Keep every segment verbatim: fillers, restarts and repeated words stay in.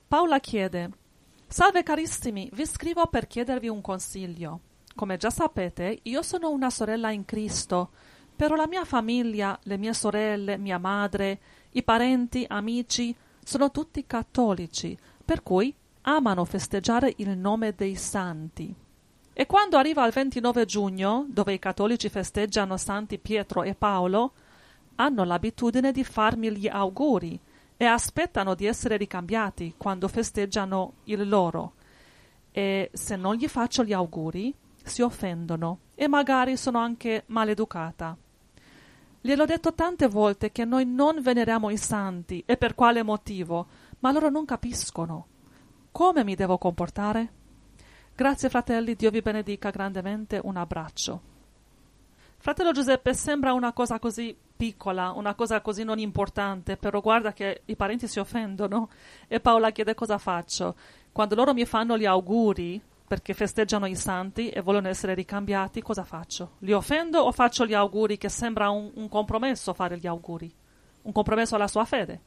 Paola chiede: salve carissimi, vi scrivo per chiedervi un consiglio. Come già sapete, io sono una sorella in Cristo, però la mia famiglia, le mie sorelle, mia madre, i parenti, amici, sono tutti cattolici, per cui amano festeggiare il nome dei santi. E quando arriva il ventinove giugno, dove i cattolici festeggiano Santi Pietro e Paolo, hanno l'abitudine di farmi gli auguri e aspettano di essere ricambiati quando festeggiano il loro. E se non gli faccio gli auguri, si offendono e magari sono anche maleducata. Gliel'ho detto tante volte che noi non veneriamo i santi e per quale motivo, ma loro non capiscono. Come mi devo comportare? Grazie fratelli, Dio vi benedica grandemente, un abbraccio. Fratello Giuseppe, sembra una cosa così piccola, una cosa così non importante, però guarda che i parenti si offendono. E Paola chiede: cosa faccio? Quando loro mi fanno gli auguri perché festeggiano i santi e vogliono essere ricambiati, cosa faccio? Li offendo o faccio gli auguri, che sembra un, un compromesso fare gli auguri? Un compromesso alla sua fede?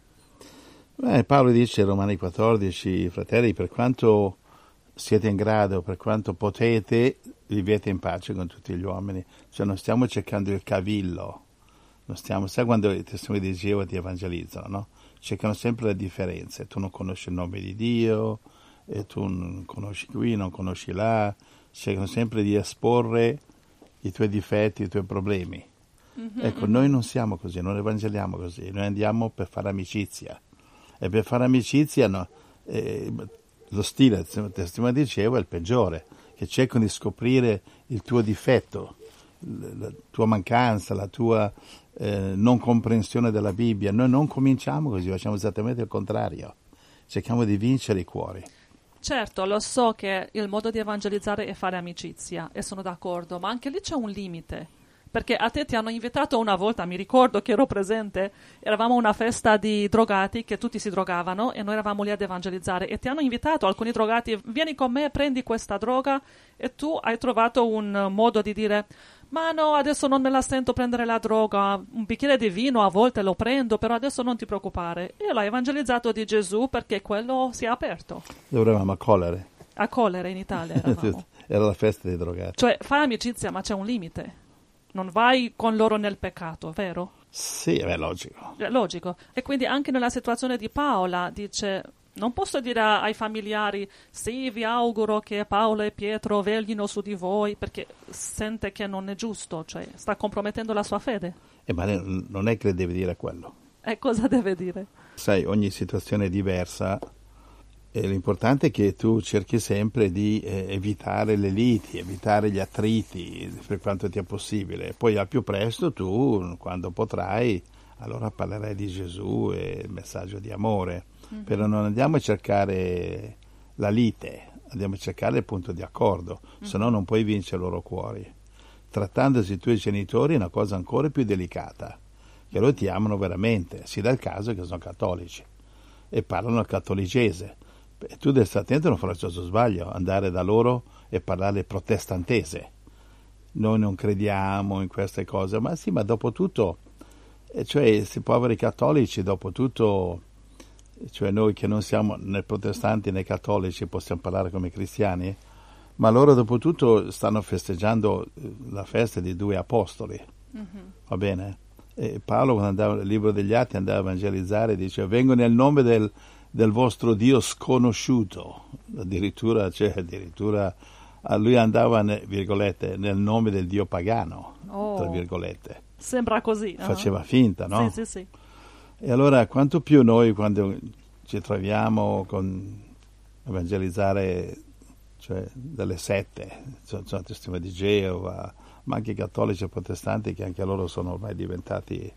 Beh, Paolo dice in Romani quattordici, fratelli, per quanto siete in grado, per quanto potete, vivete in pace con tutti gli uomini. Cioè non stiamo cercando il cavillo, non stiamo, sai quando i testimoni di Geova ti evangelizzano, no? Cercano sempre le differenze. Tu non conosci il nome di Dio, e tu non conosci qui, non conosci là, cercano sempre di esporre i tuoi difetti, i tuoi problemi. Mm-hmm, ecco, mm-hmm. Noi non siamo così, non evangeliamo così, noi andiamo per fare amicizia. E per fare amicizia, no, eh, lo stile del testimone di Geova è il peggiore, che cercano di scoprire il tuo difetto, la tua mancanza, la tua eh, non comprensione della Bibbia. Noi non cominciamo così, facciamo esattamente il contrario, cerchiamo di vincere i cuori. Certo, lo so che il modo di evangelizzare è fare amicizia e sono d'accordo, ma anche lì c'è un limite. Perché a te ti hanno invitato una volta, mi ricordo che ero presente, eravamo a una festa di drogati che tutti si drogavano e noi eravamo lì ad evangelizzare e ti hanno invitato alcuni drogati: vieni con me, prendi questa droga, e tu hai trovato un modo di dire: ma no, adesso non me la sento prendere la droga, un bicchiere di vino a volte lo prendo, però adesso non ti preoccupare. E l'hai evangelizzato di Gesù perché quello si è aperto. Dove eravamo? A Collere. A Collere in Italia eravamo. Era la festa dei drogati. Cioè fai amicizia, ma c'è un limite. Non vai con loro nel peccato, vero? Sì, è logico. È logico. E quindi anche nella situazione di Paola dice: non posso dire ai familiari: sì, vi auguro che Paolo e Pietro veglino su di voi, perché sente che non è giusto, cioè sta compromettendo la sua fede. Eh, ma non è che deve dire quello. E cosa deve dire? Sai, ogni situazione è diversa. E l'importante è che tu cerchi sempre di eh, evitare le liti, evitare gli attriti per quanto ti è possibile. Poi al più presto tu, quando potrai, allora parlerai di Gesù e il messaggio di amore. Mm-hmm. Però non andiamo a cercare la lite, andiamo a cercare il punto di accordo, mm-hmm. se no non puoi vincere i loro cuori. Trattandosi i tuoi genitori è una cosa ancora più delicata, che loro ti amano veramente, si dà il caso che sono cattolici e parlano il cattolicese. E tu devi stare attento a non fare lo stesso sbaglio, andare da loro e parlare protestantese. Noi non crediamo in queste cose, ma sì, ma dopo tutto, cioè questi poveri cattolici, dopo tutto, cioè noi che non siamo né protestanti né cattolici possiamo parlare come cristiani, ma loro dopo tutto stanno festeggiando la festa di due apostoli, mm-hmm. va bene? E Paolo, quando andava nel libro degli Atti, andava a evangelizzare, dice: vengo nel nome del del vostro Dio sconosciuto, addirittura, cioè, addirittura lui andava, virgolette, nel nome del Dio pagano, oh, tra virgolette. Sembra così. Uh-huh. Faceva finta, no? Sì, sì, sì. E allora, quanto più noi, quando ci troviamo con evangelizzare, cioè, delle sette, sono, sono testimoni di Geova, ma anche i cattolici e protestanti, che anche loro sono ormai diventati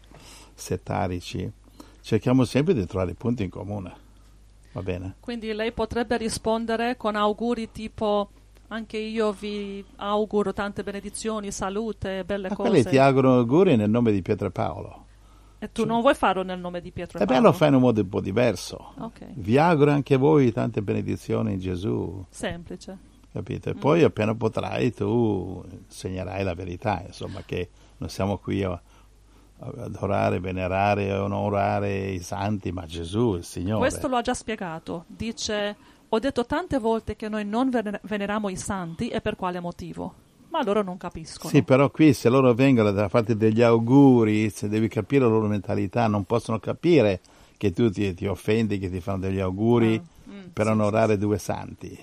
settarici, cerchiamo sempre di trovare punti in comune. Va bene. Quindi lei potrebbe rispondere con auguri tipo: anche io vi auguro tante benedizioni, salute, belle ma cose. Quelli ti auguro auguri nel nome di Pietro e Paolo. E tu cioè, non vuoi farlo nel nome di Pietro e eh Paolo? beh, lo fai in un modo un po' diverso. Okay. Vi auguro anche voi tante benedizioni in Gesù. Semplice. Capito? E mm. poi appena potrai tu insegnerai la verità, insomma, che non siamo qui a, adorare, venerare, onorare i santi, ma Gesù, il Signore. Questo lo ha già spiegato. Dice, ho detto tante volte che noi non vener- veneriamo i santi e per quale motivo? Ma loro non capiscono. Sì, però qui se loro vengono da farti degli auguri, se devi capire la loro mentalità, non possono capire che tu ti, ti offendi, che ti fanno degli auguri Ah, mm, per sì, onorare sì, due santi.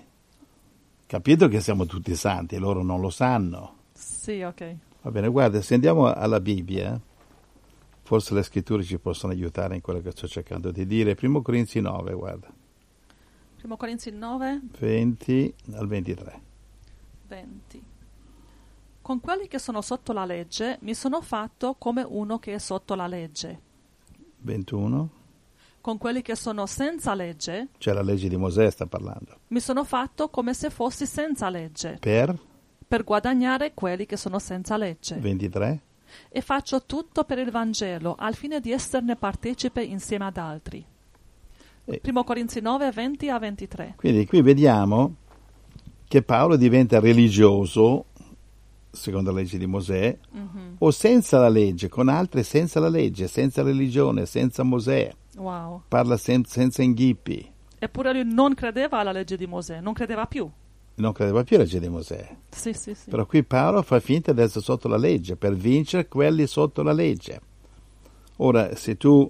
Capito che siamo tutti santi, loro non lo sanno. Sì, ok. Va bene, guarda, se andiamo alla Bibbia, forse le scritture ci possono aiutare in quello che sto cercando di dire. Primo Corinzi nove, guarda, Primo Corinzi nove, venti al ventitré. venti. Con quelli che sono sotto la legge mi sono fatto come uno che è sotto la legge. ventuno, Con quelli che sono senza legge c'è la legge di Mosè, sta parlando. mi sono fatto come se fossi senza legge, Per per guadagnare quelli che sono senza legge. ventitré, E faccio tutto per il Vangelo, al fine di esserne partecipe insieme ad altri. E- Primo Corinzi nove, venti a ventitré. quindi qui vediamo che Paolo diventa religioso, secondo la legge di Mosè, Mhm. o senza la legge, con altri senza la legge, senza religione, senza Mosè, Wow. parla sen- senza inghippi, Eppure lui non credeva alla legge di Mosè, non credeva più. non credeva più alla legge di Mosè. Sì, sì, sì. Però qui Paolo fa finta di essere sotto la legge, per vincere quelli sotto la legge. Ora, se tu,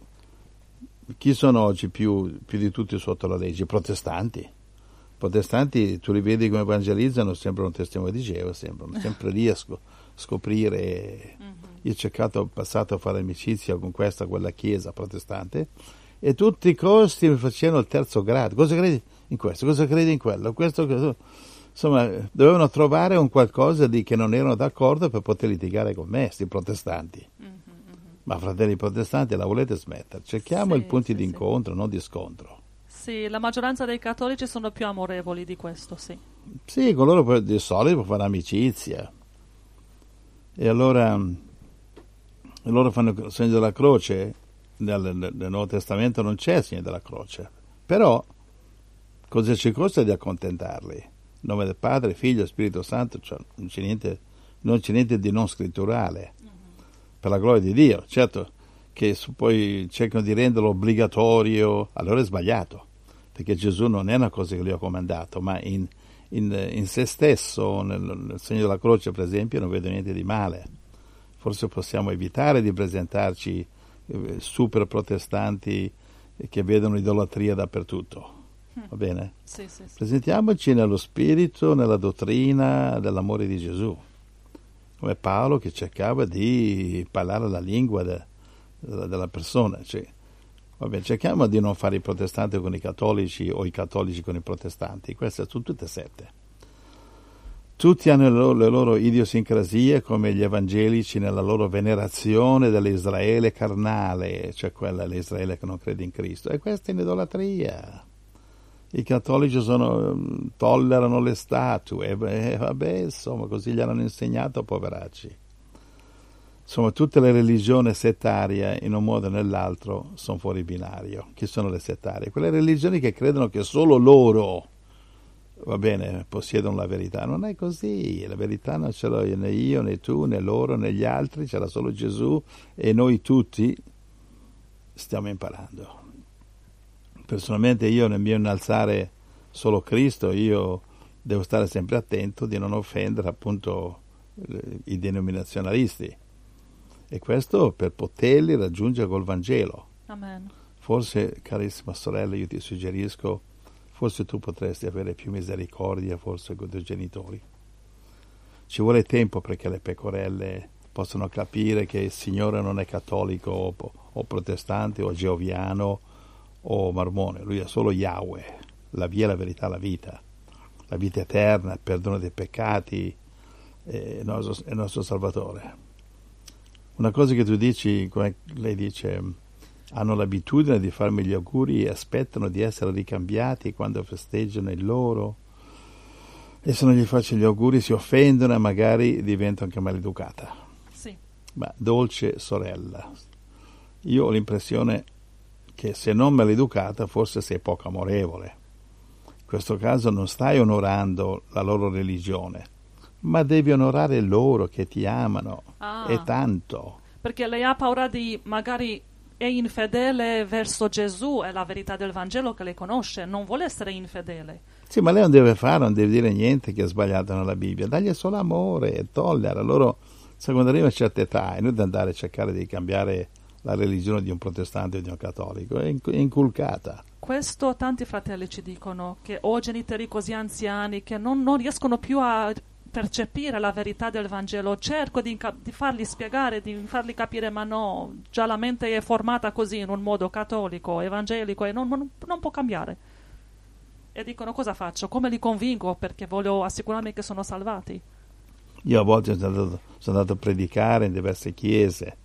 chi sono oggi più, più di tutti sotto la legge? I protestanti. I protestanti, tu li vedi come evangelizzano, sembrano testimoni di Geova, sembrano sempre lì a sco- scoprire. Mhm. Io ho cercato in passato a fare amicizia con questa, quella chiesa protestante, e tutti i costi mi facevano il terzo grado. Cosa credi in questo? Cosa credi in quello? Questo, insomma, dovevano trovare un qualcosa di che non erano d'accordo per poter litigare con me, sti protestanti. Mhm, mhm. Ma fratelli protestanti, la volete smettere? Cerchiamo Sì, i punti sì, di sì. incontro, non di scontro. Sì, la maggioranza dei cattolici sono più amorevoli di questo, sì. Sì, con loro poi di solito può fare amicizia. E allora, loro fanno il segno della croce, nel, nel- nel Nuovo Testamento non c'è il segno della croce. Però, cosa ci costa di accontentarli? In nome del Padre, Figlio e Spirito Santo, cioè non c'è niente, non c'è niente di non scritturale. Per la gloria di Dio, certo che su- poi cercano di renderlo obbligatorio, allora è sbagliato, perché Gesù non è una cosa che lui ha comandato, ma in, in, in se stesso, nel, nel segno della croce per esempio, non vedo niente di male. Forse possiamo evitare di presentarci eh, super protestanti che vedono idolatria dappertutto, va bene? Sì, sì, sì. Presentiamoci nello spirito, nella dottrina dell'amore di Gesù, come Paolo che cercava di parlare la lingua de- de- della persona. Cioè, vabbè, cerchiamo di non fare i protestanti con i cattolici o i cattolici con i protestanti, queste sono tutte sette. Tutti hanno le loro, le loro idiosincrasie, come gli evangelici nella loro venerazione dell'Israele carnale, cioè quella l'Israele che non crede in Cristo, e questa è un'idolatria. I cattolici sono, tollerano le statue, e, e vabbè, insomma, così gli hanno insegnato, poveracci. Insomma, tutte le religioni settarie, in un modo o nell'altro, sono fuori binario. Chi sono le settarie? Quelle religioni che credono che solo loro, va bene, possiedono la verità. Non è così, la verità non ce l'ho né io, né tu, né loro, né gli altri, c'era solo Gesù, e noi tutti stiamo imparando. Personalmente io nel mio innalzare solo Cristo, io devo stare sempre attento di non offendere appunto i denominazionalisti, e questo per poterli raggiungere col Vangelo. Amen. Forse, carissima sorella, io ti suggerisco, forse tu potresti avere più misericordia forse con i tuoi genitori. Ci vuole tempo perché le pecorelle possano capire che il Signore non è cattolico o, o protestante o geoviano o mormone, lui è solo Yahweh, la via, la verità, la vita, la vita eterna, il perdono dei peccati, è il nostro, è il nostro Salvatore. Una cosa che tu dici, come lei dice, hanno l'abitudine di farmi gli auguri e aspettano di essere ricambiati quando festeggiano il loro, e se non gli faccio gli auguri si offendono e magari divento anche maleducata. Sì. Ma dolce sorella, io ho l'impressione che se non maleducata forse sei poco amorevole. In questo caso non stai onorando la loro religione, ma devi onorare loro che ti amano, Ah. e tanto. perché lei ha paura di magari è infedele verso Gesù e la verità del Vangelo che lei conosce, non vuole essere infedele. Sì, ma lei non deve fare, non deve dire niente che è sbagliato nella Bibbia, dagli solo amore e tollera. Loro, secondo arriva a certa età, è inutile andare a cercare di cambiare la religione di un protestante o di un cattolico, è inculcata. Questo tanti fratelli ci dicono, che ho genitori così anziani che non, non riescono più a percepire la verità del Vangelo. Cerco di, di farli spiegare, di farli capire, ma no, già la mente è formata così in un modo cattolico, evangelico, e non, non, non può cambiare. E dicono: cosa faccio? Come li convinco? Perché voglio assicurarmi che sono salvati. Io a volte sono andato, sono andato a predicare in diverse chiese,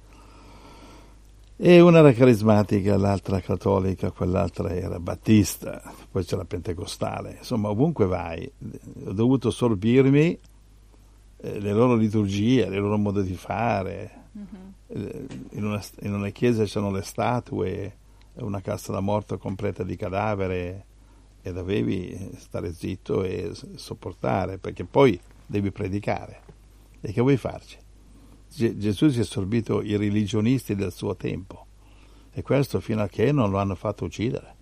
e una era carismatica, l'altra cattolica, quell'altra era battista, poi c'è la pentecostale. Insomma, ovunque vai, ho dovuto sorbirmi eh, le loro liturgie, il loro modo di fare. Mm-hmm. In una, in una chiesa c'erano le statue, una cassa da morto completa di cadavere, e dovevi stare zitto e sopportare, perché poi devi predicare. E che vuoi farci? G- Gesù si è assorbito i religionisti del suo tempo, e questo fino a che non lo hanno fatto uccidere.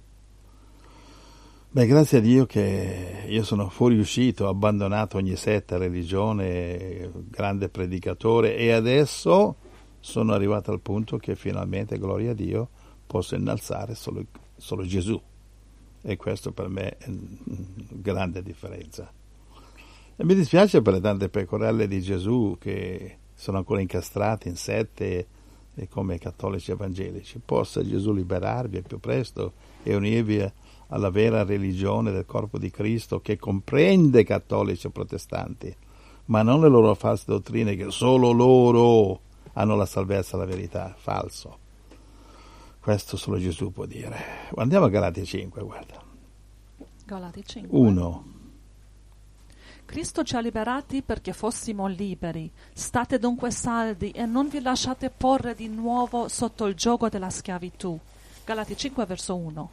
Beh, grazie a Dio che io sono fuoriuscito, ho abbandonato ogni setta, religione, grande predicatore, e adesso sono arrivato al punto che finalmente, gloria a Dio, posso innalzare solo, solo Gesù. E questo per me è una grande differenza. E mi dispiace per le tante pecorelle di Gesù che sono ancora incastrate in sette e come cattolici evangelici. Possa Gesù liberarvi al più presto e unirvi alla vera religione del corpo di Cristo, che comprende cattolici e protestanti, ma non le loro false dottrine che solo loro hanno la salvezza e la verità. Falso. Questo solo Gesù può dire. Andiamo a Galati cinque, guarda. Galati cinque. uno. Cristo ci ha liberati perché fossimo liberi. State dunque saldi e non vi lasciate porre di nuovo sotto il giogo della schiavitù. Galati cinque, verso uno.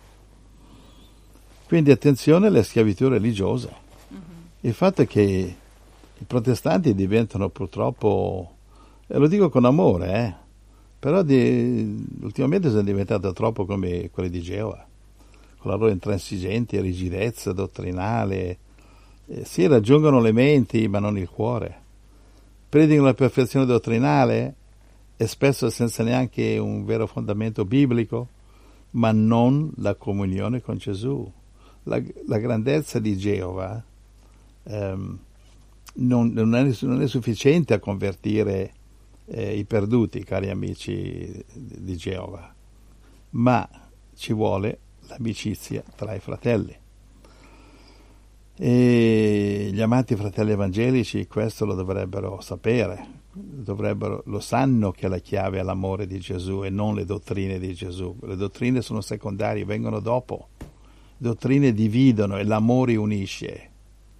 Quindi attenzione alle schiavitù religiose. Mm-hmm. Il fatto è che i protestanti diventano purtroppo, e lo dico con amore, eh, però di, ultimamente sono diventati troppo come quelli di Geova, con la loro intransigente rigidezza dottrinale. Eh, si raggiungono le menti ma non il cuore, predicano la perfezione dottrinale e spesso senza neanche un vero fondamento biblico, ma non la comunione con Gesù. La, la grandezza di Geova ehm, non, non, è, non è sufficiente a convertire Eh, i perduti, cari amici di Geova, ma ci vuole l'amicizia tra i fratelli. E gli amati fratelli evangelici questo lo dovrebbero sapere, dovrebbero, lo sanno che la chiave è l'amore di Gesù e non le dottrine di Gesù. Le dottrine sono secondarie, vengono dopo. Le dottrine dividono e l'amore unisce.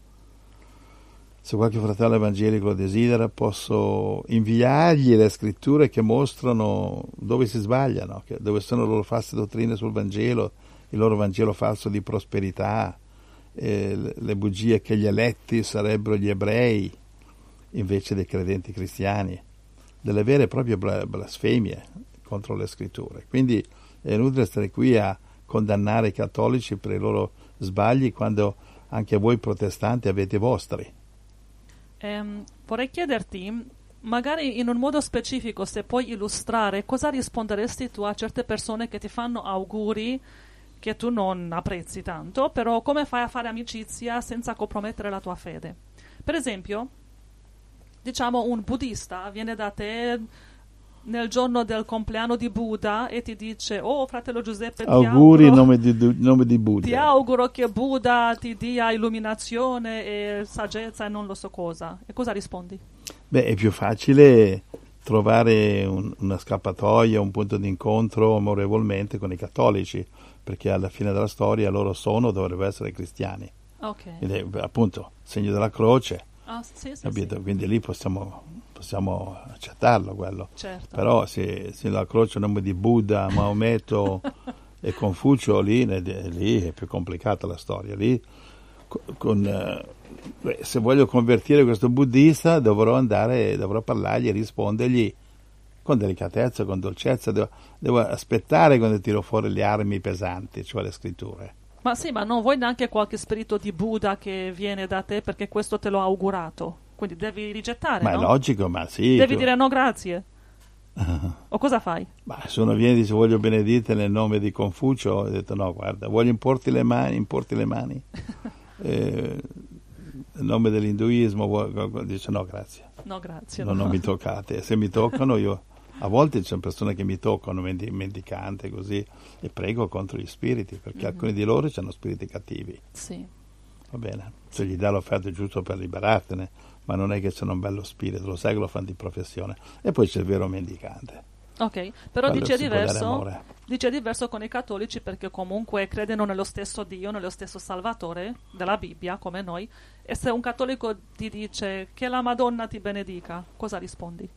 Se qualche fratello evangelico lo desidera, posso inviargli le scritture che mostrano dove si sbagliano, dove sono le loro false dottrine sul Vangelo, il loro Vangelo falso di prosperità, eh, le bugie che gli eletti sarebbero gli ebrei invece dei credenti cristiani, delle vere e proprie blasfemie contro le scritture. Quindi è inutile stare qui a condannare i cattolici per i loro sbagli quando anche voi protestanti avete i vostri. Um, vorrei chiederti, magari in un modo specifico, se puoi illustrare cosa risponderesti tu a certe persone che ti fanno auguri che tu non apprezzi tanto, però come fai a fare amicizia senza compromettere la tua fede? Per esempio, diciamo un buddista viene da te nel giorno del compleanno di Buddha e ti dice: oh fratello Giuseppe, ti auguri in auguro, nome di, nome di Buddha. Ti auguro che Buddha ti dia illuminazione e saggezza e non lo so cosa. E cosa rispondi? Beh, è più facile trovare un, una scappatoia, un punto di incontro amorevolmente con i cattolici, perché alla fine della storia loro sono, dovrebbero essere cristiani. Ok. Ed è appunto segno della croce. Ah, sì, sì, Capito? sì. Quindi lì possiamo, possiamo accettarlo quello. Certo. Però se, se la croce è il nome di Buddha, Maometto e Confucio, lì, lì è più complicata la storia. Lì, con, eh, se voglio convertire questo buddista dovrò andare, dovrò parlargli e rispondergli con delicatezza, con dolcezza, devo, devo aspettare quando tiro fuori le armi pesanti, cioè le scritture. Ma sì, ma non vuoi neanche qualche spirito di Buddha che viene da te perché questo te l'ho augurato? Quindi devi rigettare, Ma no? è logico, ma sì. Devi tu... dire no grazie. O cosa fai? Ma se uno viene e dice voglio benedite nel nome di Confucio, ho detto no, guarda, voglio importi le mani, importi le mani. eh, nel nome dell'induismo, dice no, grazie. No, grazie. No, no. non mi toccate. Se mi toccano io, a volte ci sono persone che mi toccano, mendi- mendicante così, e prego contro gli spiriti, perché Mm-hmm. alcuni di loro hanno spiriti cattivi. Sì. Va bene, se gli dà l'offerta giusto per liberartene, ma non è che c'è un bello spirito, lo sai che lo fanno di professione. E poi c'è il vero mendicante. Ok, però Quello dice si può dare diverso, amore. dice diverso con i cattolici perché comunque credono nello stesso Dio, nello stesso Salvatore della Bibbia, come noi. E se un cattolico ti dice che la Madonna ti benedica, cosa rispondi?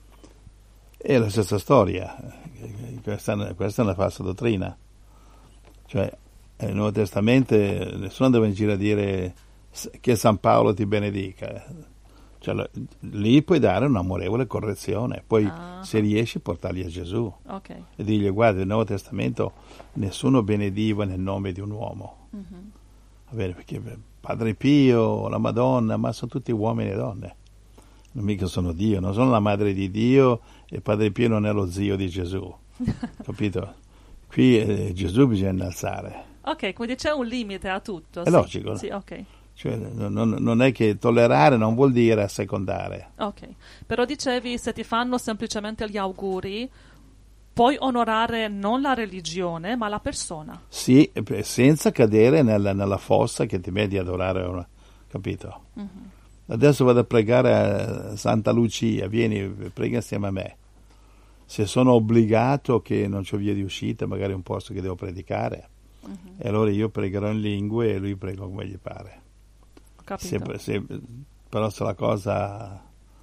È la stessa storia, questa, questa è una falsa dottrina. Cioè, nel Nuovo Testamento nessuno deve in giro a dire che San Paolo ti benedica. Cioè, lì puoi dare un'amorevole correzione, poi Ah. se riesci portarli a Gesù Ok. e dirgli guarda, nel Nuovo Testamento nessuno benediva nel nome di un uomo. Mhm. Va bene, perché Padre Pio, la Madonna, ma sono tutti uomini e donne. Non mica sono Dio, non sono la madre di Dio e Padre Pio non è lo zio di Gesù. Capito? Qui eh, Gesù bisogna innalzare. Ok, quindi c'è un limite a tutto. È sì. logico. Sì, ok. Cioè, non, non è che tollerare non vuol dire assecondare. Ok, però dicevi se ti fanno semplicemente gli auguri, puoi onorare non la religione, ma la persona. Sì, senza cadere nella, nella fossa che ti metti ad adorare una, capito? Mhm. Adesso vado a pregare a Santa Lucia, vieni, prega insieme a me. Se sono obbligato che non c'ho via di uscita, magari un posto che devo predicare, Mhm. e allora io pregherò in lingue e lui prega come gli pare. Capito. Se, se, però se la cosa,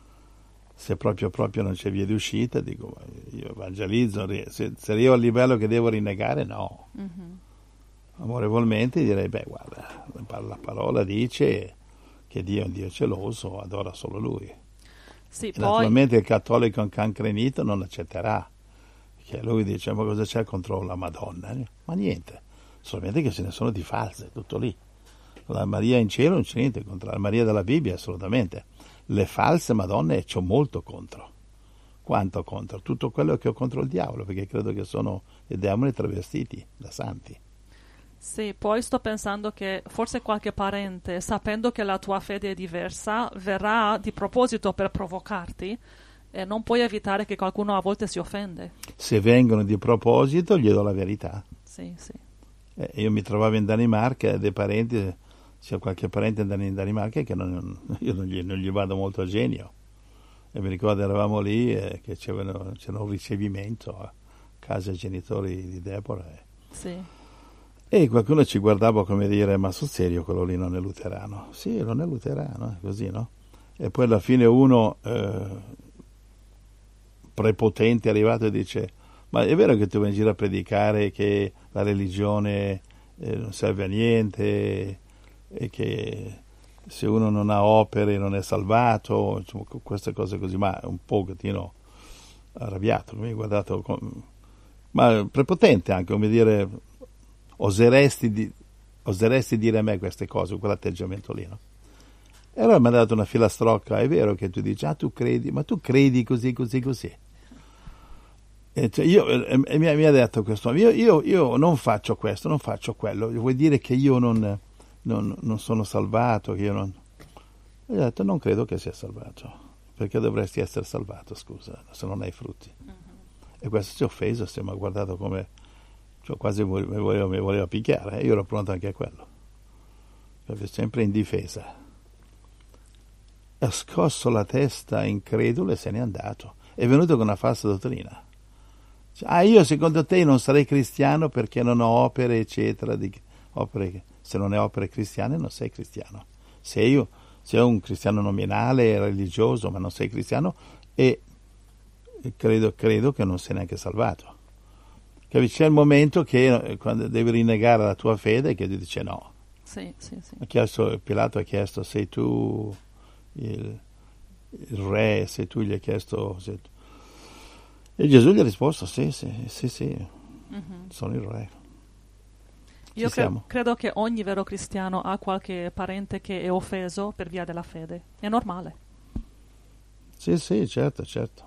se proprio proprio non c'è via di uscita, dico, io evangelizzo, se, se io a livello che devo rinnegare, no. Mhm. Amorevolmente direi, beh guarda, la parola dice che Dio è un Dio celoso, adora solo Lui. Sì, E poi... naturalmente il cattolico incancrenito non accetterà, perché lui dice, ma cosa c'è contro la Madonna? Ma niente, solamente che ce ne sono di false, tutto lì. La Maria in cielo non c'è niente contro, la Maria della Bibbia assolutamente. Le false Madonne c'ho molto contro. Quanto contro? Tutto quello che ho contro il diavolo, perché credo che sono i demoni travestiti da santi. Sì, poi sto pensando che forse qualche parente, sapendo che la tua fede è diversa, verrà di proposito per provocarti e non puoi evitare che qualcuno a volte si offende. Se vengono di proposito, gli do la verità. Sì, sì. Eh, io mi trovavo in Danimarca e dei parenti, c'è qualche parente in Danimarca che non, io non gli, non gli vado molto a genio. E mi ricordo eravamo lì e che c'era, c'era un ricevimento a casa dei genitori di Deborah. E, Sì. e qualcuno ci guardava come dire, ma sul serio quello lì non è luterano? Sì, non è luterano, è così, no? E poi alla fine uno eh, prepotente è arrivato e dice, ma è vero che tu vai in giro a predicare che la religione eh, non serve a niente e che se uno non ha opere non è salvato, insomma, queste cose così, ma un pochettino arrabbiato, mi ha guardato, con, ma prepotente anche, come dire, oseresti, di, oseresti dire a me queste cose, quell'atteggiamento lì, no? E allora mi ha dato una filastrocca, è vero che tu dici, ah tu credi, ma tu credi così, così, così. E cioè io, e, e mi, mi ha detto questo, io, io, io non faccio questo, non faccio quello, vuoi dire che io non... Non, non sono salvato, che io non... E gli ho detto, non credo che sia salvato, perché dovresti essere salvato, scusa, se non hai frutti. Uh-huh. E questo si è offeso, si mi ha guardato come, cioè quasi mi voleva, mi voleva picchiare, e io ero pronto anche a quello, perché sempre in difesa. Ha scosso la testa incredulo e se n'è andato, è venuto con una falsa dottrina. Cioè, ah, io secondo te non sarei cristiano perché non ho opere, eccetera, di opere che... Se non hai opere cristiane non sei cristiano. Sei, io, sei un cristiano nominale, religioso, ma non sei cristiano e credo, credo che non sei neanche salvato. Capisci? C'è il momento che quando devi rinnegare la tua fede che ti dice no. Sì, sì, sì. Ha chiesto, Pilato ha chiesto, sei tu il, il re, sei tu, gli ha chiesto... Sei tu. E Gesù gli ha risposto, sì, sì, sì, sì, Mm-hmm. sono il re. Io Ci cre- siamo. credo che ogni vero cristiano ha qualche parente che è offeso per via della fede. È normale. Sì, sì, certo, certo.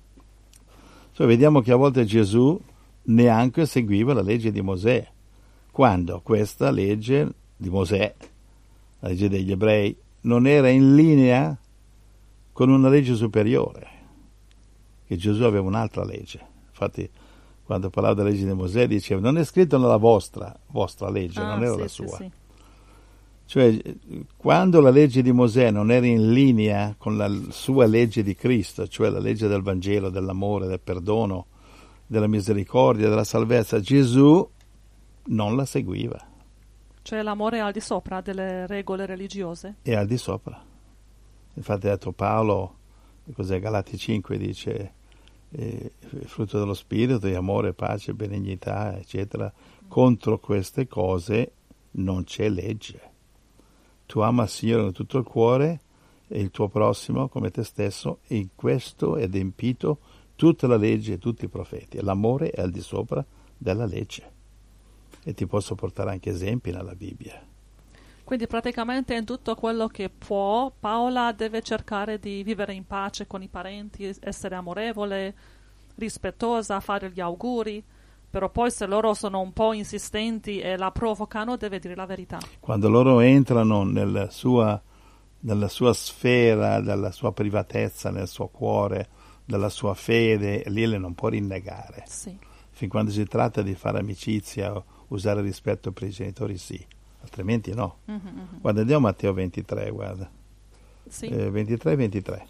Cioè, vediamo che a volte Gesù neanche seguiva la legge di Mosè, quando questa legge di Mosè, la legge degli ebrei, non era in linea con una legge superiore, che Gesù aveva un'altra legge. Infatti, quando parlava della legge di Mosè, diceva, non è scritto nella vostra, vostra legge, Ah, non era sì, la sì, sua. sì. Cioè, quando la legge di Mosè non era in linea con la sua legge di Cristo, cioè la legge del Vangelo, dell'amore, del perdono, della misericordia, della salvezza, Gesù non la seguiva. Cioè l'amore è al di sopra delle regole religiose? È al di sopra. Infatti ha detto Paolo, cos'è, Galati cinque, dice, eh, frutto dello Spirito, di amore, pace, benignità, eccetera. Contro queste cose non c'è legge. Tu ama il Signore con tutto il cuore e il tuo prossimo come te stesso, e in questo è adempito tutta la legge e tutti i profeti. L'amore è al di sopra della legge. E ti posso portare anche esempi nella Bibbia. Quindi praticamente in tutto quello che può, Paola deve cercare di vivere in pace con i parenti, essere amorevole, rispettosa, fare gli auguri, però poi se loro sono un po' insistenti e la provocano, deve dire la verità. Quando loro entrano nella sua, nella sua sfera, nella sua privatezza, nel suo cuore, nella sua fede, lì le non può rinnegare. Sì. Fin quando si tratta di fare amicizia o usare rispetto per i genitori, sì, altrimenti no. Mm-hmm, mm-hmm. Guarda, andiamo a Matteo ventitré, guarda. Sì. Eh, ventitré ventitré.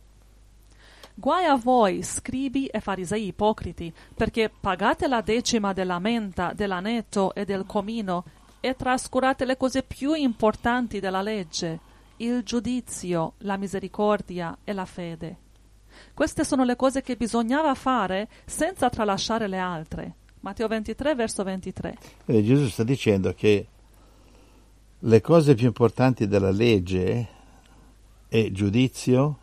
Guai a voi, scribi e farisei ipocriti, perché pagate la decima della menta, dell'anetto e del comino e trascurate le cose più importanti della legge, il giudizio, la misericordia e la fede. Queste sono le cose che bisognava fare senza tralasciare le altre. Matteo ventitré, verso ventitré. Vedi, Gesù sta dicendo che le cose più importanti della legge è giudizio,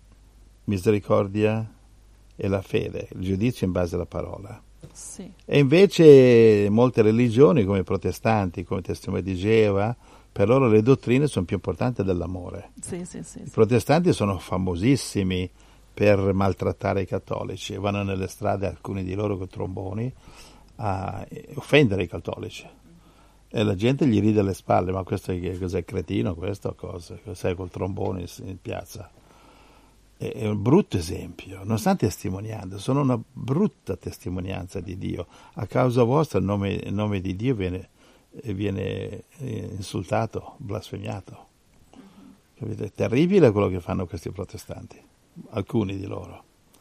misericordia e la fede, il giudizio in base alla parola. Sì. E invece molte religioni, come i protestanti, come i testimoni di Geova, per loro le dottrine sono più importanti dell'amore. Sì, sì, sì, I sì. protestanti sono famosissimi per maltrattare i cattolici, vanno nelle strade alcuni di loro con tromboni a offendere i cattolici. E la gente gli ride alle spalle, ma questo è, cos'è, cretino questo? Cosa? Sei col trombone in piazza? È, è un brutto esempio, non stanno testimoniando, sono una brutta testimonianza di Dio. A causa vostra il nome, il nome di Dio viene, viene insultato, blasfemiato. Capite? È terribile quello che fanno questi protestanti, alcuni di loro.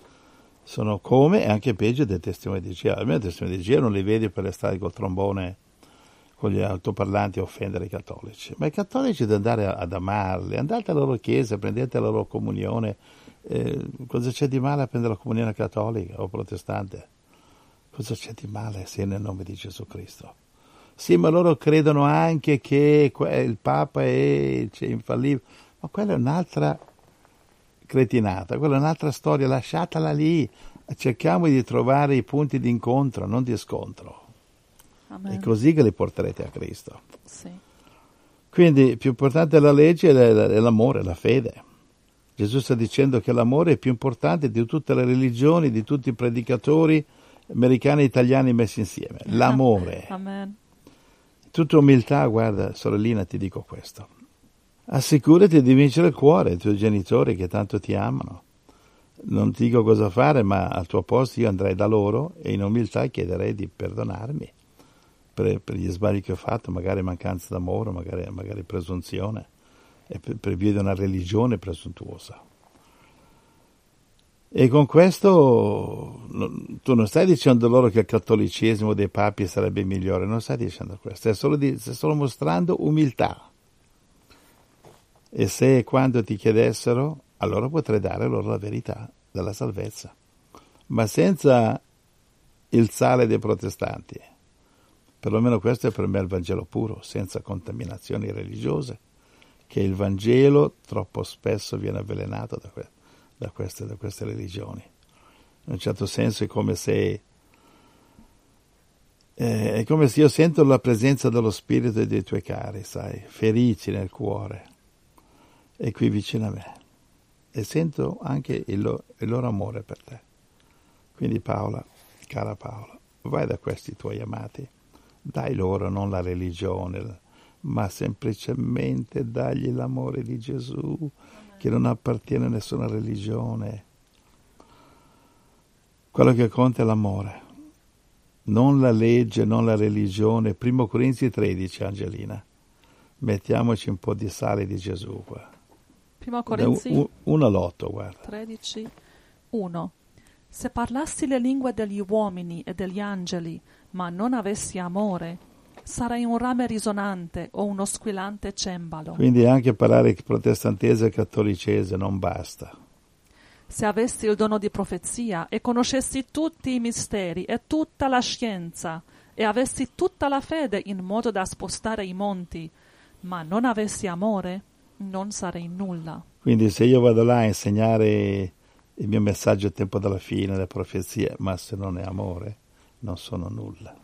Sono come e anche peggio dei testimoni di Geova. Almeno i testimoni di Geova non li vedi per le strade col trombone, con gli altoparlanti a offendere i cattolici. Ma i cattolici devono andare ad amarli, andate alla loro chiesa, prendete la loro comunione. Eh, cosa c'è di male a prendere la comunione cattolica o protestante? Cosa c'è di male se è nel nome di Gesù Cristo? Sì, ma loro credono anche che il Papa è infallibile, ma quella è un'altra cretinata, quella è un'altra storia, lasciatela lì, cerchiamo di trovare i punti di incontro, non di scontro. Amen. È così che li porterete a Cristo. Sì. Quindi più importante della legge è l'amore, la fede. Gesù sta dicendo che l'amore è più importante di tutte le religioni, di tutti i predicatori americani e italiani messi insieme. L'amore. Amen. Tutta umiltà, guarda, sorellina, ti dico questo. Assicurati di vincere il cuore dei tuoi genitori che tanto ti amano. Non ti dico cosa fare, ma al tuo posto io andrei da loro e in umiltà chiederei di perdonarmi per, per gli sbagli che ho fatto, magari mancanza d'amore, magari, magari presunzione, e per, per via di una religione presuntuosa. E con questo tu non stai dicendo loro che il cattolicesimo dei papi sarebbe migliore, non stai dicendo questo, stai solo, di, stai solo mostrando umiltà. E se e quando ti chiedessero, allora potrei dare loro la verità della salvezza. Ma senza il sale dei protestanti. Perlomeno questo è per me il Vangelo puro, senza contaminazioni religiose, che il Vangelo troppo spesso viene avvelenato da, que- da, queste, da queste religioni. In un certo senso è come se eh, è come se io sento la presenza dello Spirito e dei tuoi cari, sai, felici nel cuore, e qui vicino a me, e sento anche il, lo, il loro amore per te. Quindi Paola, cara Paola, vai da questi tuoi amati, dai loro non la religione, ma semplicemente dagli l'amore di Gesù, che non appartiene a nessuna religione. Quello che conta è l'amore, non la legge, non la religione. Primo Corinzi tredici, Angelina. Mettiamoci un po' di sale di Gesù qua. Primo Corinzi uno all'otto, guarda. tredici, uno. Se parlassi le lingue degli uomini e degli angeli, ma non avessi amore, sarei un rame risonante o uno squillante cembalo. Quindi anche parlare protestantese e cattolicese non basta. Se avessi il dono di profezia e conoscessi tutti i misteri e tutta la scienza e avessi tutta la fede in modo da spostare i monti, ma non avessi amore, non sarei nulla. Quindi se io vado là a insegnare il mio messaggio al tempo della fine, le profezie, ma se non è amore, non sono nulla.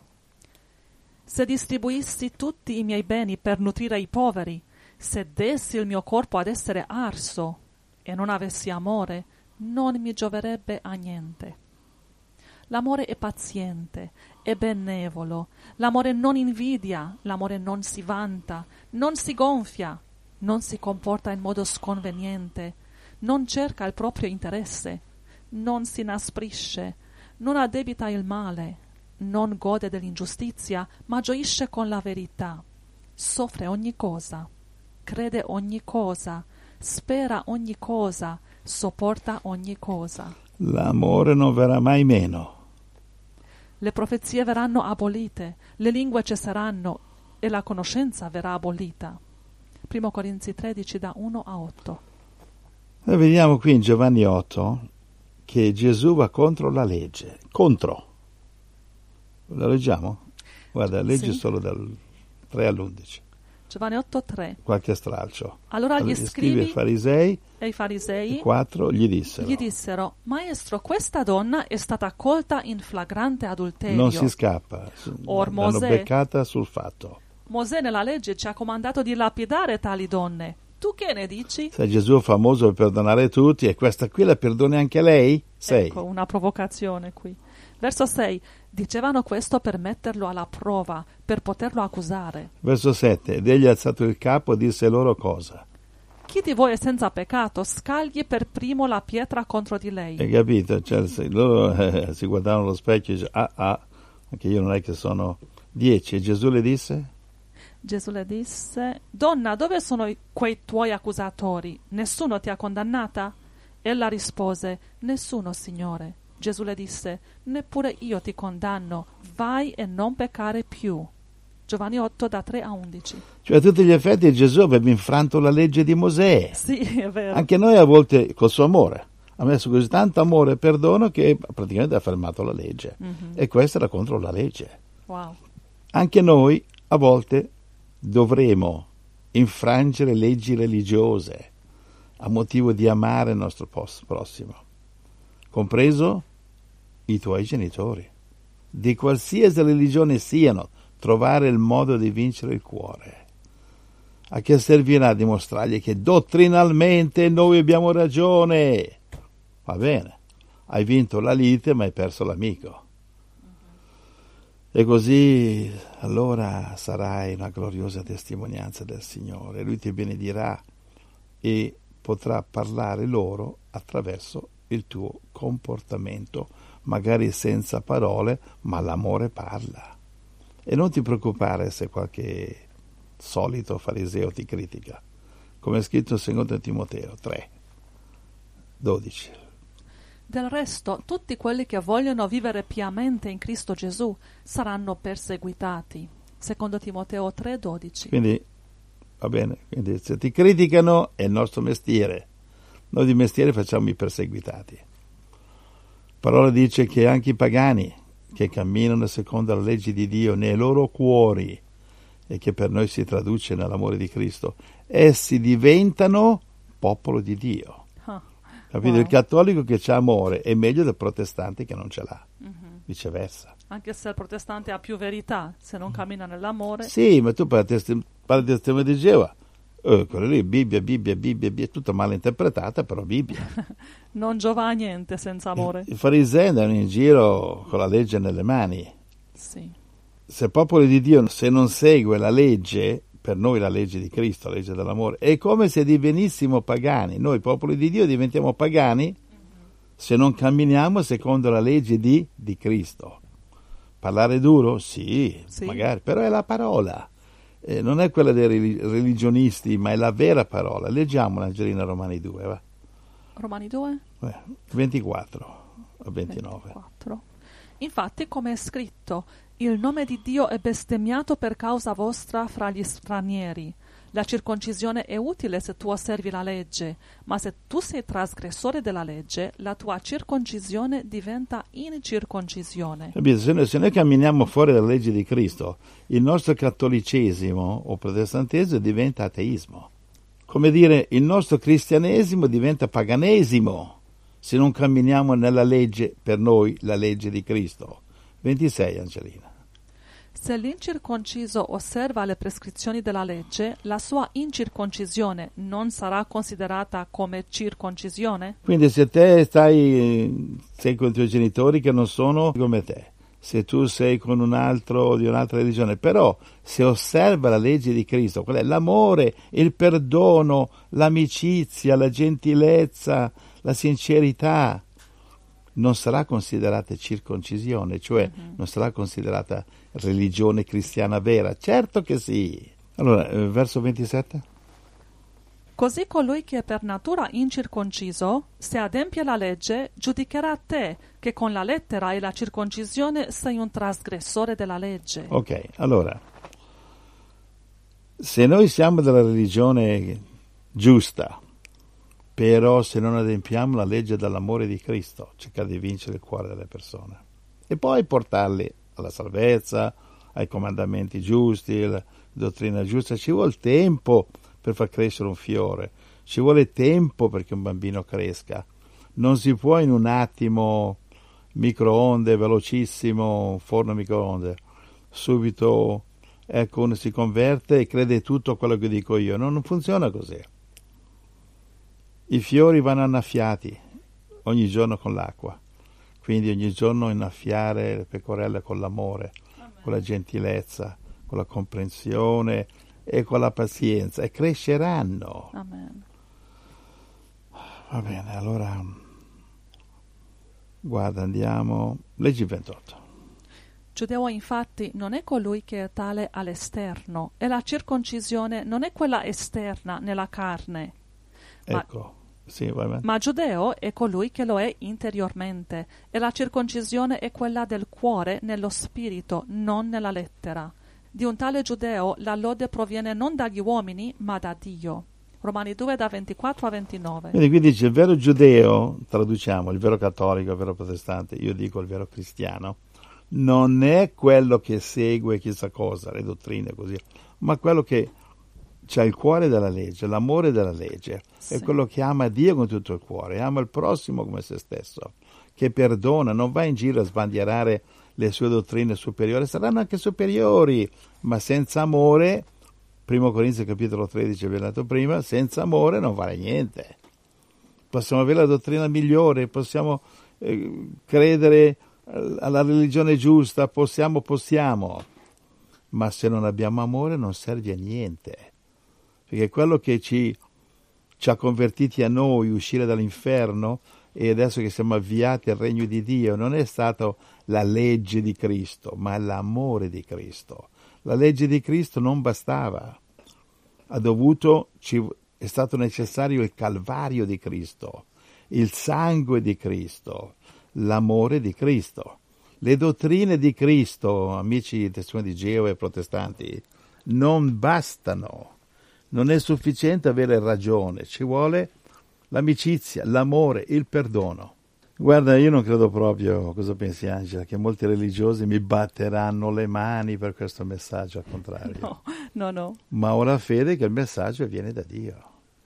Se distribuissi tutti i miei beni per nutrire i poveri, se dessi il mio corpo ad essere arso e non avessi amore, non mi gioverebbe a niente. L'amore è paziente, è benevolo, l'amore non invidia, l'amore non si vanta, non si gonfia, non si comporta in modo sconveniente, non cerca il proprio interesse, non si inasprisce, non addebita il male, non gode dell'ingiustizia, ma gioisce con la verità, soffre ogni cosa, crede ogni cosa, spera ogni cosa, sopporta ogni cosa. L'amore non verrà mai meno. Le profezie verranno abolite, le lingue cesseranno e la conoscenza verrà abolita. Primo Corinzi tredici da uno a otto. Noi vediamo qui in Giovanni otto che Gesù va contro la legge. Contro. La leggiamo? Guarda, leggi sì. solo dal tre all'undici. Giovanni otto tre. Qualche stralcio. Allora gli scribi e farisei, e i farisei quattro gli dissero. Gli dissero: Maestro, questa donna è stata colta in flagrante adulterio. Non si scappa. Or L'hanno Mosè, beccata sul fatto. Mosè nella legge ci ha comandato di lapidare tali donne. Tu che ne dici? Se Gesù è famoso per perdonare tutti, e questa qui la perdoni anche lei? sei. Ecco, una provocazione qui. Verso sei. Dicevano questo per metterlo alla prova, per poterlo accusare. Verso sette. Ed egli alzato il capo disse loro cosa? Chi di voi è senza peccato, scagli per primo la pietra contro di lei. Hai capito? Cioè, se loro eh, si guardavano allo specchio e dicevano, ah, ah, anche io non è che sono dieci. E Gesù le disse? Gesù le disse: Donna, dove sono i- quei tuoi accusatori? Nessuno ti ha condannata? Ella rispose: Nessuno, Signore. Gesù le disse: Neppure io ti condanno, vai e non peccare più. Giovanni otto da tre a undici. Cioè a tutti gli effetti Gesù aveva infranto la legge di Mosè. Sì, è vero. Anche noi a volte col suo amore ha messo così tanto amore e perdono che praticamente ha fermato la legge. Mhm. E questa era contro la legge. Wow. Anche noi a volte dovremo infrangere leggi religiose a motivo di amare il nostro pos- prossimo, compreso i tuoi genitori, di qualsiasi religione siano, trovare il modo di vincere il cuore. A che servirà dimostrargli che dottrinalmente noi abbiamo ragione? Va bene, hai vinto la lite ma hai perso l'amico. E così allora sarai una gloriosa testimonianza del Signore. Lui ti benedirà e potrà parlare loro attraverso il tuo comportamento, magari senza parole, ma l'amore parla. E non ti preoccupare se qualche solito fariseo ti critica, come è scritto in secondo Timoteo tre, dodici. Del resto, tutti quelli che vogliono vivere piamente in Cristo Gesù saranno perseguitati. Secondo Timoteo tre dodici. Quindi, va bene, quindi se ti criticano è il nostro mestiere. Noi di mestiere facciamo i perseguitati. La parola dice che anche i pagani che camminano secondo la legge di Dio nei loro cuori, e che per noi si traduce nell'amore di Cristo, essi diventano popolo di Dio. Ah. Capito? Wow. Il cattolico che c'ha amore è meglio del protestante che non ce l'ha, Mhm. viceversa. Anche se il protestante ha più verità, se non cammina nell'amore. Sì, ma tu parli del testimone di Geova, eh, quello lì, Bibbia, Bibbia, Bibbia, Bibbia, è tutta mal interpretata, però Bibbia. Non giova a niente senza amore. I farisei andano in giro con la legge nelle mani. Sì. Se il popolo di Dio, se non segue la legge, per noi la legge di Cristo, la legge dell'amore, è come se divenissimo pagani. Noi, popoli di Dio, diventiamo pagani se non camminiamo secondo la legge di, di Cristo. Parlare duro? Sì, Sì. magari, però è la parola. Eh, non è quella dei religionisti, ma è la vera parola. Leggiamo Angelina Romani due, va? Romani due? Eh, ventiquattro a ventinove. ventiquattro. Infatti, come è scritto, il nome di Dio è bestemmiato per causa vostra fra gli stranieri. La circoncisione è utile se tu osservi la legge, ma se tu sei trasgressore della legge, la tua circoncisione diventa incirconcisione. Capito? Se noi, se noi camminiamo fuori dalla legge di Cristo, il nostro cattolicesimo o protestantesimo diventa ateismo. Come dire, il nostro cristianesimo diventa paganesimo se non camminiamo nella legge, per noi, la legge di Cristo. ventisei, Angelina. Se l'incirconciso osserva le prescrizioni della legge, la sua incirconcisione non sarà considerata come circoncisione? Quindi se te stai, sei con i tuoi genitori che non sono come te, se tu sei con un altro di un'altra religione, però se osserva la legge di Cristo, qual è l'amore, il perdono, l'amicizia, la gentilezza, la sincerità, non sarà considerata circoncisione, cioè uh-huh. non sarà considerata religione cristiana vera. Certo che sì. Allora, eh, verso ventisette. Così colui che è per natura incirconciso, se adempie la legge, giudicherà te, che con la lettera e la circoncisione sei un trasgressore della legge. Ok, allora, se noi siamo della religione giusta, però se non adempiamo la legge dell'amore di Cristo, cercare di vincere il cuore delle persone e poi portarli alla salvezza, ai comandamenti giusti, alla dottrina giusta, ci vuole tempo per far crescere un fiore, ci vuole tempo perché un bambino cresca, non si può in un attimo, microonde, velocissimo, forno a microonde, subito, ecco, uno si converte e crede tutto quello che dico io, no, non funziona così. I fiori vanno annaffiati ogni giorno con l'acqua, quindi ogni giorno innaffiare le pecorelle con l'amore, Amen. Con la gentilezza, con la comprensione e con la pazienza e cresceranno. Amen. Va bene, allora guarda, andiamo, leggi ventotto. Giudeo infatti non è colui che è tale all'esterno, e la circoncisione non è quella esterna nella carne. Ecco. Ma... Sì, Ma giudeo è colui che lo è interiormente, e la circoncisione è quella del cuore nello spirito, non nella lettera. Di un tale giudeo la lode proviene non dagli uomini, ma da Dio. Romani due da ventiquattro a ventinove. Quindi qui dice il vero giudeo, traduciamo, il vero cattolico, il vero protestante, io dico il vero cristiano, non è quello che segue chissà cosa, le dottrine così, ma quello che c'ha il cuore della legge, l'amore della legge, sì. È quello che ama Dio con tutto il cuore, ama il prossimo come se stesso, che perdona, non va in giro a sbandierare le sue dottrine superiori, saranno anche superiori, ma senza amore, primo Corinzi capitolo tredici, abbiamo detto prima, senza amore non vale niente. Possiamo avere la dottrina migliore, possiamo eh, credere alla religione giusta, possiamo, possiamo, ma se non abbiamo amore non serve a niente. Perché quello che ci, ci ha convertiti a noi, uscire dall'inferno, e adesso che siamo avviati al regno di Dio, non è stato la legge di Cristo, ma l'amore di Cristo. La legge di Cristo non bastava, ha dovuto, ci, è stato necessario il calvario di Cristo, il sangue di Cristo, l'amore di Cristo. Le dottrine di Cristo, amici testimoni di Geova e protestanti, non bastano. Non è sufficiente avere ragione, ci vuole l'amicizia, l'amore, il perdono. Guarda, io non credo proprio, cosa pensi Angela, che molti religiosi mi batteranno le mani per questo messaggio, al contrario. No, no, no. Ma ho la fede che il messaggio viene da Dio.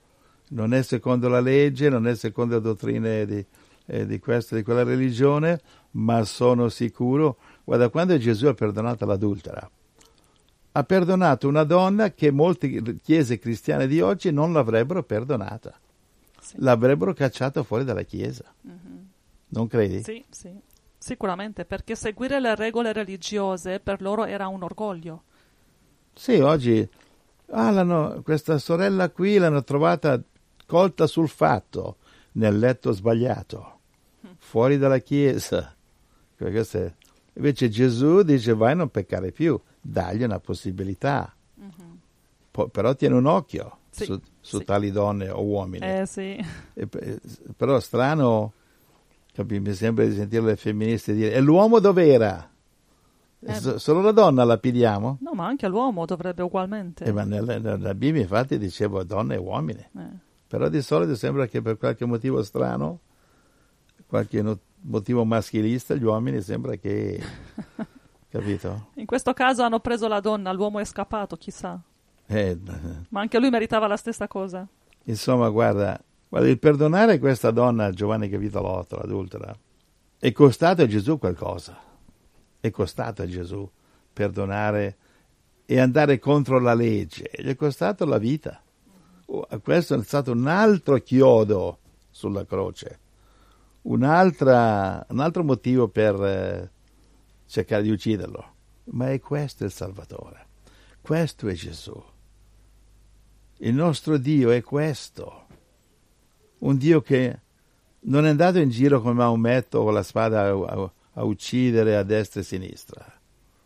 non è secondo la legge, non è secondo le dottrine di, eh, di questa e di quella religione, ma sono sicuro. Guarda, quando Gesù ha perdonato l'adultera, ha perdonato una donna che molte chiese cristiane di oggi non l'avrebbero perdonata. Sì. L'avrebbero cacciata fuori dalla chiesa. Mm-hmm. Non credi? Sì, sì, sicuramente, perché seguire le regole religiose per loro era un orgoglio. Sì, oggi ah, l'hanno, questa sorella qui l'hanno trovata colta sul fatto, nel letto sbagliato, mm. fuori dalla chiesa. È... Invece Gesù dice vai a non peccare più, dagli una possibilità. Mm-hmm. Po- però tieni un occhio sì, su, su sì. tali donne o uomini. Eh sì. E, però strano, capi, mi sembra di sentire le femministe dire e l'uomo dov'era? Eh, S- solo la donna la pidiamo? No, ma anche l'uomo dovrebbe ugualmente. Eh, ma nella, nella Bibbia infatti dicevo donne e uomini. Eh. Però di solito sembra che per qualche motivo strano, qualche no- motivo maschilista, gli uomini sembra che... capito? In questo caso hanno preso la donna, l'uomo è scappato, chissà. Eh, ma anche lui meritava la stessa cosa. Insomma, guarda, guarda il perdonare questa donna, Giovanni Capitolotto, l'adultera, è costato a Gesù qualcosa. È costato a Gesù perdonare e andare contro la legge. Gli è costato la vita. Questo è stato un altro chiodo sulla croce. Un'altra, un altro motivo per eh, cercare di ucciderlo. Ma è questo il Salvatore. Questo è Gesù. Il nostro Dio è questo. Un Dio che non è andato in giro come Maometto con la spada a, a, a uccidere a destra e a sinistra.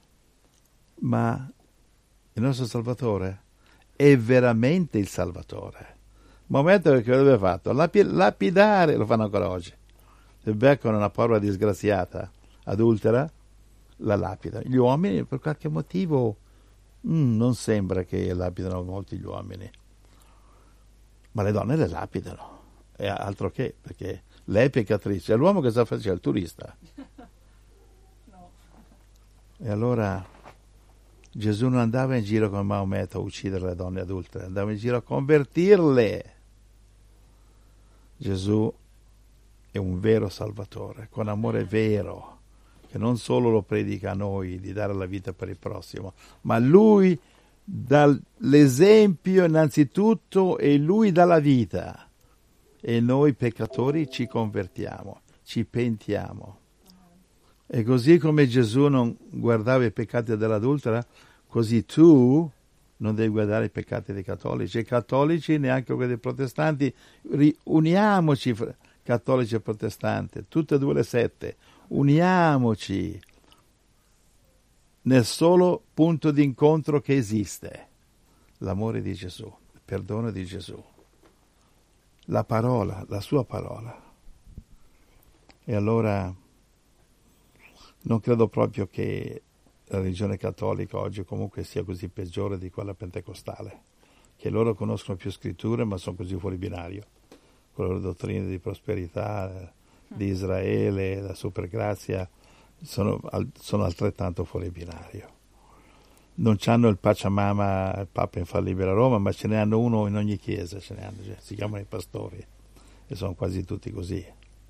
Ma il nostro Salvatore è veramente il Salvatore. Maometto che aveva fatto? Lapi, lapidare, lo fanno ancora oggi. Se beccano una povera disgraziata adultera, la lapida. Gli uomini, per qualche motivo, mm, non sembra che lapidano molti gli uomini. Ma le donne le lapidano. E altro che, perché lei è peccatrice. È l'uomo che sta facendo il turista. No. E allora Gesù non andava in giro con Maometto a uccidere le donne adultere, andava in giro a convertirle. Gesù è un vero Salvatore, con amore vero, che non solo lo predica a noi di dare la vita per il prossimo, ma Lui dà l'esempio innanzitutto e Lui dà la vita. E noi peccatori ci convertiamo, ci pentiamo. E così come Gesù non guardava i peccati dell'adultera, così tu non devi guardare i peccati dei cattolici. I cattolici, neanche quelli dei protestanti, uniamoci, cattolici e protestanti, tutte e due le sette, uniamoci nel solo punto di incontro che esiste, l'amore di Gesù, il perdono di Gesù, la parola, la sua parola. E allora non credo proprio che la religione cattolica oggi comunque sia così peggiore di quella pentecostale, che loro conoscono più scritture ma sono così fuori binario, con le loro dottrine di prosperità, di Israele, la supergrazia, sono, sono altrettanto fuori binario. Non c'hanno il Pachamama, il Papa infallibile a Roma, ma ce ne hanno uno in ogni chiesa, ce ne hanno, cioè, si chiamano i pastori, e sono quasi tutti così.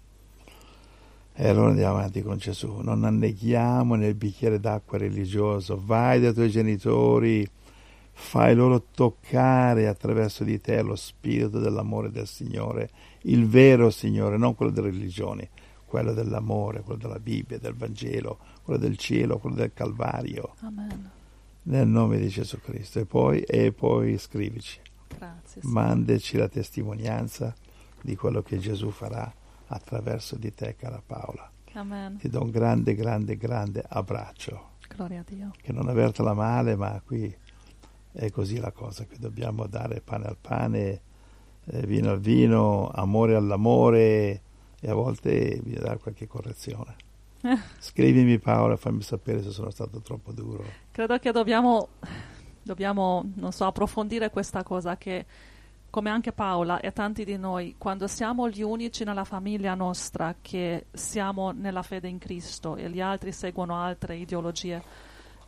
E allora andiamo avanti con Gesù, non anneghiamo nel bicchiere d'acqua religioso, vai dai tuoi genitori, fai loro toccare attraverso di te lo spirito dell'amore del Signore, il vero Signore, non quello delle religioni, quello dell'amore, quello della Bibbia, del Vangelo, quello del cielo, quello del Calvario. Amen. Nel nome di Gesù Cristo. E poi, e poi scrivici, grazie, mandaci la testimonianza di quello che Gesù farà attraverso di te, cara Paola. Amen. Ti do un grande, grande, grande abbraccio. Gloria a Dio. Che non avertela male, ma qui è così la cosa, qui dobbiamo dare pane al pane, eh, vino al vino, amore all'amore, e a volte bisogna dare qualche correzione. Scrivimi Paola, fammi sapere se sono stato troppo duro. Credo che dobbiamo, dobbiamo, non so, approfondire questa cosa, che come anche Paola e tanti di noi, quando siamo gli unici nella famiglia nostra che siamo nella fede in Cristo e gli altri seguono altre ideologie,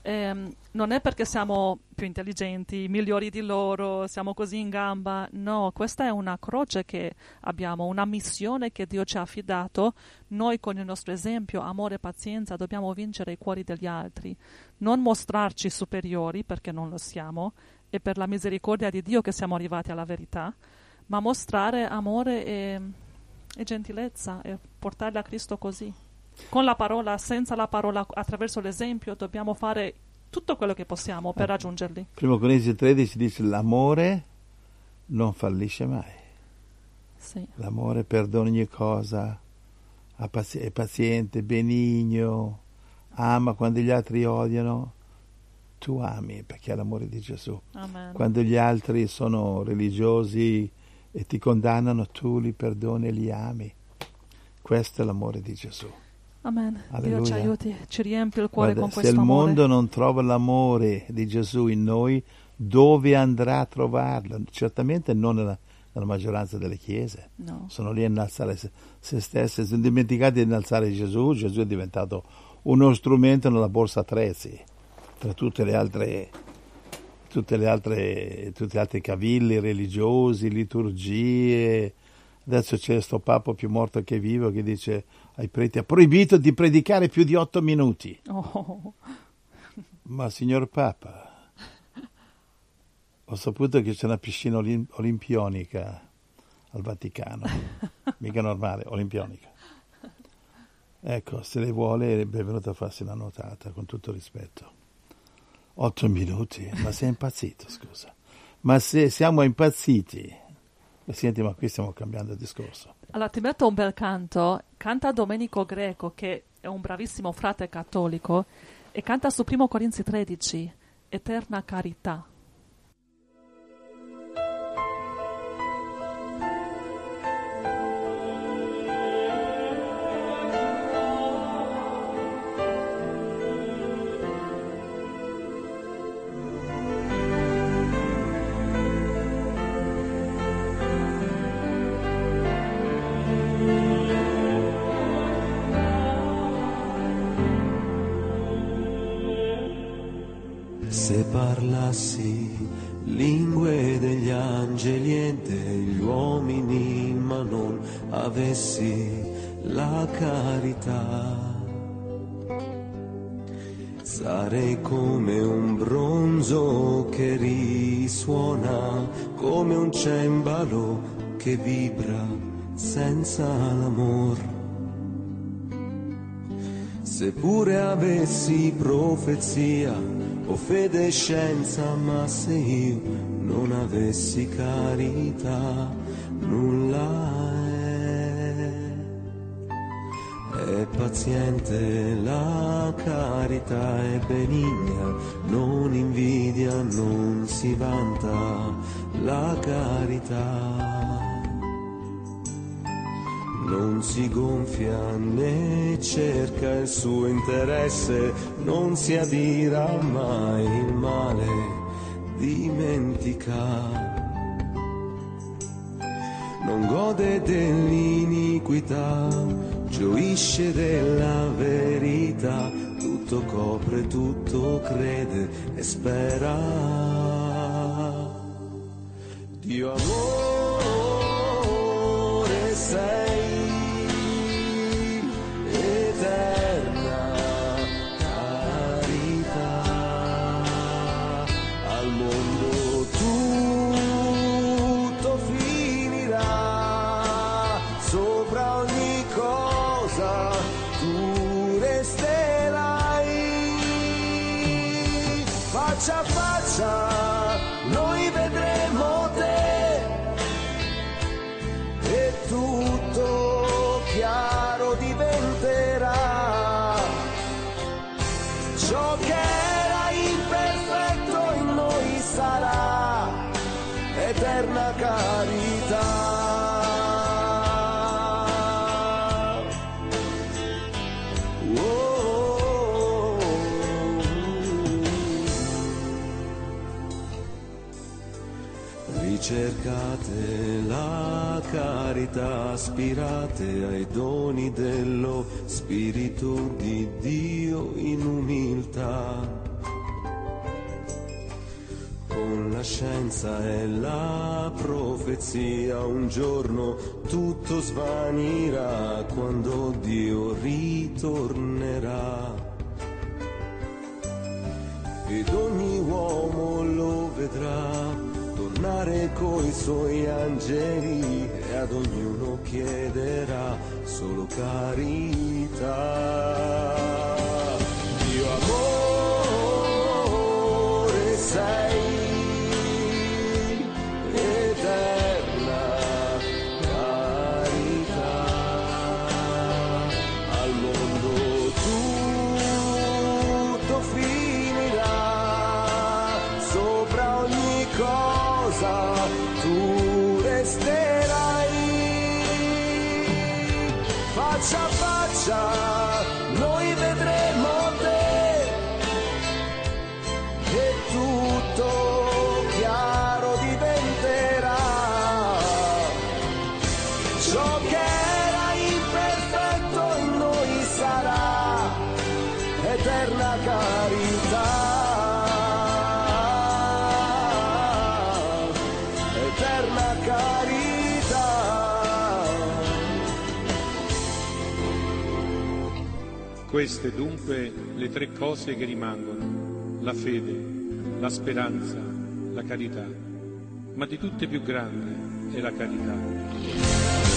ehm, non è perché siamo più intelligenti, migliori di loro, siamo così in gamba. No, questa è una croce che abbiamo, una missione che Dio ci ha affidato. Noi con il nostro esempio, amore e pazienza dobbiamo vincere i cuori degli altri, non mostrarci superiori perché non lo siamo, e per la misericordia di Dio che siamo arrivati alla verità, ma mostrare amore e, e gentilezza e portarli a Cristo così. Con la parola, senza la parola, attraverso l'esempio, dobbiamo fare tutto quello che possiamo per raggiungerli. Primo Corinzi tredici dice l'amore non fallisce mai. Sì. L'amore perdona ogni cosa, è paziente, benigno, ama quando gli altri odiano. Tu ami perché è l'amore di Gesù. Amen. Quando gli altri sono religiosi e ti condannano, tu li perdoni e li ami. Questo è l'amore di Gesù. Amen. Alleluia. Dio ci aiuti, ci riempie il cuore. Guarda, con questo se il amore. mondo non trova l'amore di Gesù in noi, dove andrà a trovarlo? Certamente non nella, nella maggioranza delle chiese. No. Sono lì a innalzare se, se stesse, sono dimenticati di innalzare Gesù. Gesù è diventato uno strumento nella borsa attrezzi, tra tutte le altre, tutte le altre, tutti gli altri cavilli religiosi, liturgie. Adesso c'è sto Papa più morto che vivo che dice ai preti: ha proibito di predicare più di otto minuti. Oh. Ma signor Papa, ho saputo che c'è una piscina olim- olimpionica al Vaticano, mica normale, olimpionica. Ecco, se lei vuole è venuta a farsi una nuotata, con tutto rispetto. Otto minuti? Ma sei impazzito, scusa. Ma se siamo impazziti... Senti, ma qui stiamo cambiando discorso. Allora ti metto un bel canto. Canta Domenico Greco, che è un bravissimo frate cattolico, e canta su Primo Corinzi tredici, Eterna carità. Se parlassi lingue degli angeli e degli uomini, ma non avessi la carità, sarei come un bronzo che risuona, come un cembalo che vibra senza l'amor. Seppure avessi profezia o fede e scienza, ma se io non avessi carità, nulla è. È paziente la carità, è benigna, non invidia, non si vanta la carità. Non si gonfia né cerca il suo interesse, non si adira mai il male, dimentica. Non gode dell'iniquità, gioisce della verità, tutto copre, tutto crede e spera. Dio amore sei, faccia a faccia noi vedremo te e tutto chiaro diventerà. Ciò che era imperfetto in noi sarà eterna carità. Cercate la carità, aspirate ai doni dello Spirito di Dio in umiltà. la scienza e la profezia, un giorno tutto svanirà quando Dio ritornerà. Ed ogni uomo lo vedrà tornare coi suoi angeli e ad ognuno chiederà solo carità. Dio amore sei, eterna carità, al mondo tutto finirà, sopra ogni cosa tu resterai, faccia a faccia noi vedremo te e tutto chiaro diventerà, ciò che era imperfetto in noi sarà eterna carità. Eterna carità. Queste dunque le tre cose che rimangono: la fede, la speranza, la carità, ma di tutte più grande è la carità.